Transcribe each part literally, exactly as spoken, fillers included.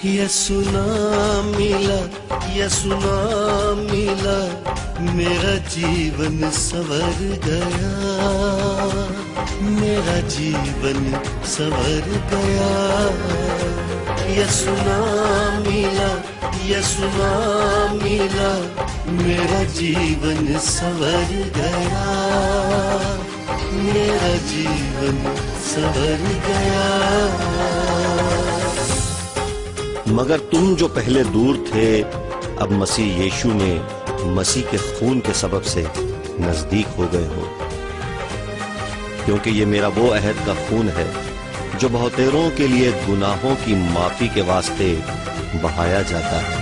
यसु नाम मिला, यसु नाम मिला, मेरा जीवन संवर गया, मेरा जीवन संवर गया। यसु नाम मिला, यसु नाम मिला, मेरा जीवन संवर गया, मेरा जीवन संवर गया। मगर तुम जो पहले दूर थे, अब मसीह यीशु में मसीह के खून के सबब से नजदीक हो गए हो, क्योंकि ये मेरा वो अहद का खून है जो बहुतेरों के लिए गुनाहों की माफी के वास्ते बहाया जाता है।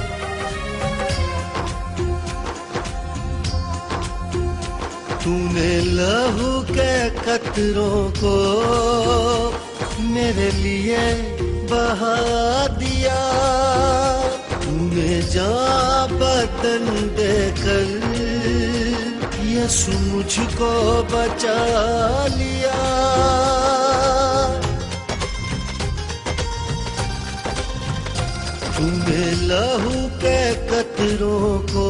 तूने लहू के कतरों को मेरे लिए बहा दिया, तूने जान बदन देकर यसु मुझको बचा लिया। तूने लहू के कतरों को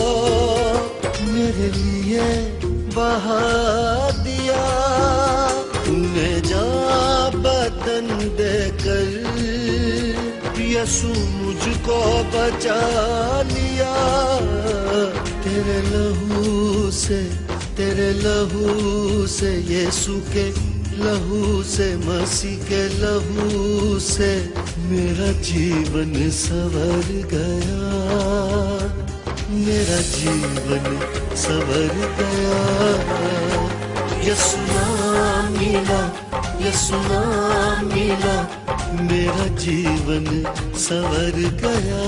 मेरे लिए बहा दिया, तूने जान बदन देकर यसु मुझको बचा लिया। तेरे लहू से, तेरे लहू से, यीशु के लहू से, मसीह के लहू से मेरा जीवन संवर गया, मेरा जीवन संवर गया। यसु नाम मिला, यसु नाम मिला, मेरा जीवन संवर गया,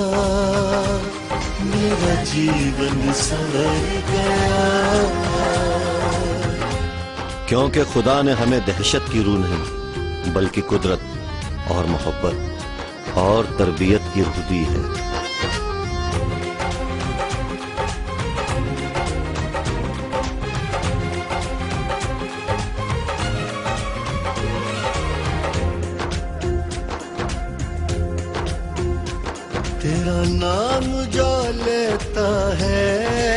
मेरा जीवन संवर गया। क्योंकि खुदा ने हमें दहशत की रूह नहीं बल्कि कुदरत और मोहब्बत और तरबियत की रूह दी है। तेरा नाम जो लेता है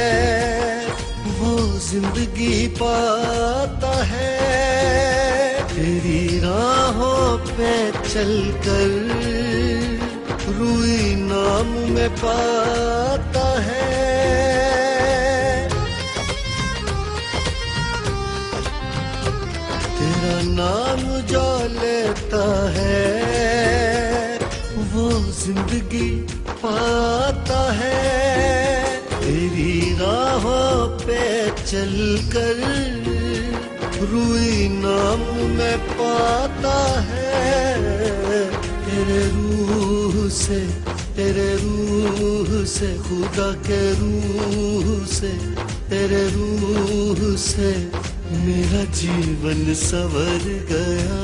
वो जिंदगी पाता है, तेरी राहों पे चलकर रूई नाम में पाता है। तेरा नाम जो लेता है वो जिंदगी पाता है, तेरी राहों पे चलकर रूई नाम में पाता है। तेरे रूह से, तेरे रूह से, खुदा के रूह से, तेरे रूह से मेरा जीवन संवर गया,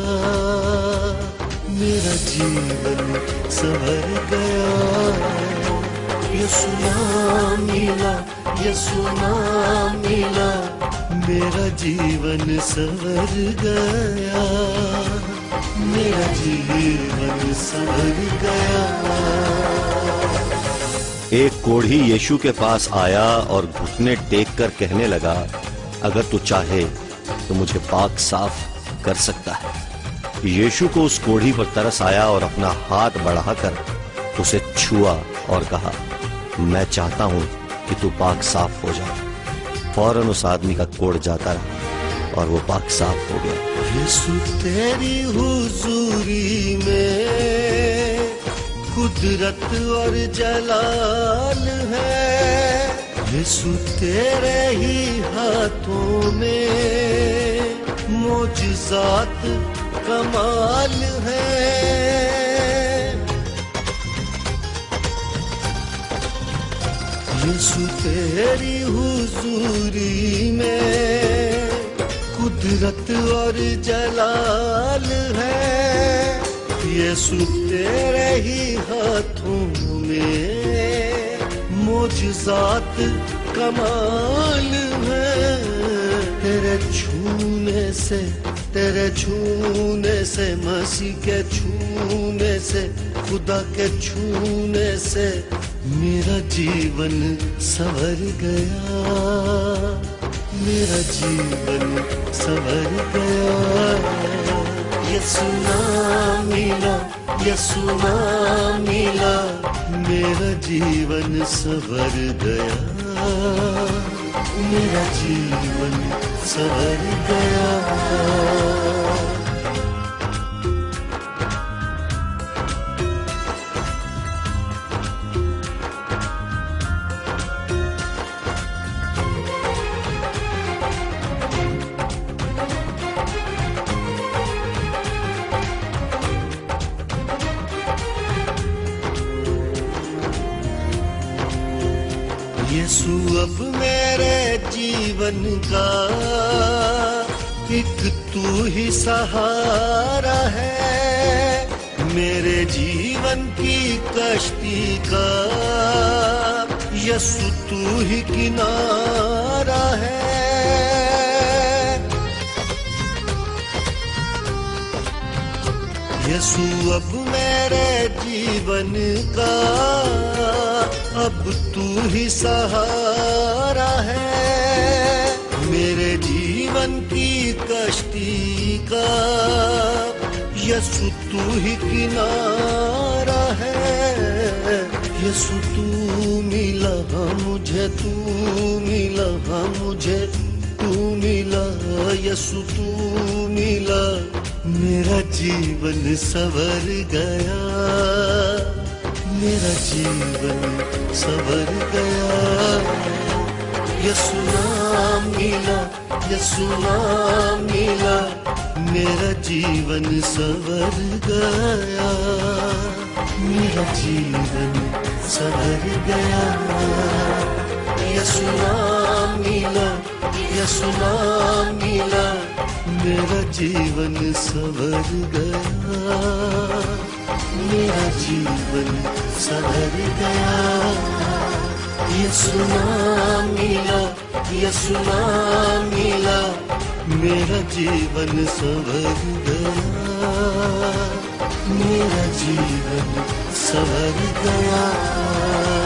मेरा जीवन संवर गया। यसु नाम मिला, यसु नाम मिला, मेरा जीवन संवर गया, मेरा जीवन संवर गया। एक कोढ़ी यीशु के पास आया और घुटने टेक कर कहने लगा, अगर तू चाहे तो मुझे पाक साफ कर सकता है। यीशु को उस कोढ़ी पर तरस आया और अपना हाथ बढ़ाकर उसे छुआ और कहा, मैं चाहता हूं कि तू पाक साफ हो जा। फौरन उस आदमी का कोढ़ जाता रहा और वो पाक साफ हो गया। यीशु तेरी हुजूरी में कुदरत और जलाल है, यीशु तेरे ही हाथों में मोजज़ात कमाल है। यीशु तेरी हुजूरी में कुदरत और जलाल है, यीशु तेरे ही हाथों में मोजज़ात कमाल है। तेरे छूने से, तेरे छूने से, मसीह के छूने से, खुदा के छूने से मेरा जीवन संवर गया, मेरा जीवन संवर गया। यीशु नाम मिला, यीशु नाम मिला, मेरा जीवन संवर गया, मेरा जीवन संवर गया। यीशु अब मेरे जीवन का एक तू ही सहारा है, मेरे जीवन की कश्ती का यीशु तू ही किनारा है। यीशु अब मेरे जीवन का अब तू ही सहारा है, मेरे जीवन की कश्ती का यीशु तू ही किनारा है। यीशु तू मिला मुझे, तू मिला मुझे, तू मिला, यीशु तू मिला, मेरा जीवन संवर गया, मेरा जीवन संवर गया। यीशु नाम मिला, यीशु नाम मिला, मेरा जीवन संवर गया, मेरा जीवन संवर गया। यीशु नाम मिला, यीशु नाम मिला, मेरा जीवन संवर गया, मेरा जीवन संवर गया। यीशु नाम मिला, यीशु नाम मिला, मेरा जीवन संवर गया, मेरा जीवन संवर गया।